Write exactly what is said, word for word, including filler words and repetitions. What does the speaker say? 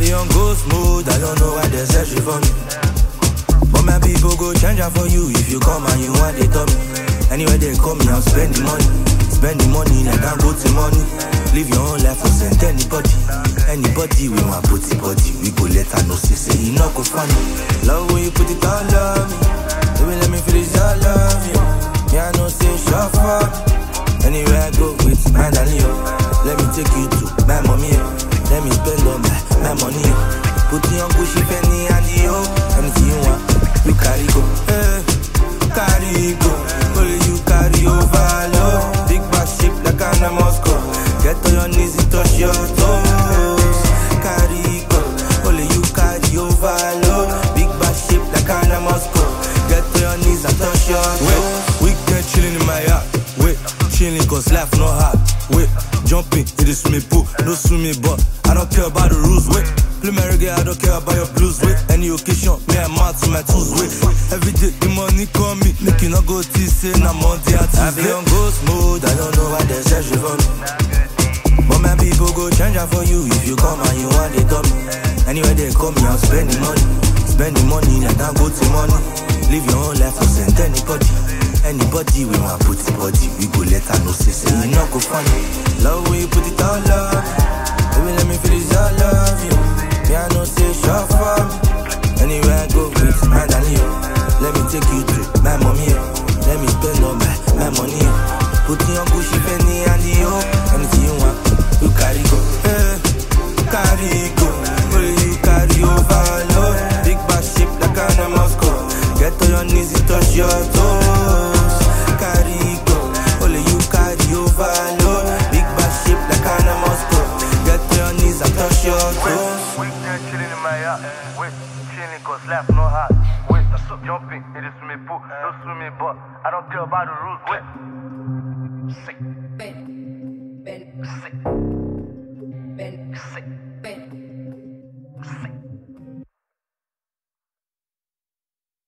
be on ghost mode, I don't know why they search for me. But my people go change for you if you come and you want they tell me. Anyway they call me, I'll spend the money. Spend the money like I go to money. Live your own life for send anybody. Anybody we want put it body. We go let her know say say you not go funny. Love when you put it all on me. Baby let me feel it all love you. Me I know say short for me. Anywhere I go with my darling, let me take you to my mommy. Let me spend all my, my money. Put it on Gucci, Penny and the yo. Anything you want, you carry go. Hey, carry go. Only you carry over low. Big back ship like I'm Moscow. Get on your knees and touch your toes. Carry go. Only you carry over low. Big back ship like I'm Moscow. Get on your knees and touch your toes. Wait, weekend chilling in my yard. Wait, chilling cause life no hard. Wait, jumping in the swimming pool. No swimming but I don't care about the rules. Wait, play my reggae, I don't care about your blues. Wait, any occasion, me I'm out to my tools. Wait, every day the money come me. Make you not go to say na Monday and Tuesday. I be on ghost mode, I don't know why they search for me. But my people go change for you if you come and you want they tell me. Anyway they call me, I'll spend the money. Spend the money like I go to money. Live your own life for send anybody. Anybody we want put it body. We go let her know say say you not go funny. Love when you put it all up. Baby let me feel it all love you. Me I know say short for me. Anywhere I go with my darling, let me take you to my mommy. Let me spend all my, my money. Put it on Gucci, Penny and the yo. Anything you want, you carry go. Hey, carry go. Only you carry overload. Big back ship like I'm Moscow. Get on your knees and touch your toes. Carry go. Only you carry overload. Big back ship like I'm Moscow. Get on your knees and touch your toes. Weekend chilling in my yard. Wait, chilling cause life no hard. Wait, stop jumping in the swimming pool. No swimming but I don't care about the rules. Wait. Sick. Ben. Ben. Sick.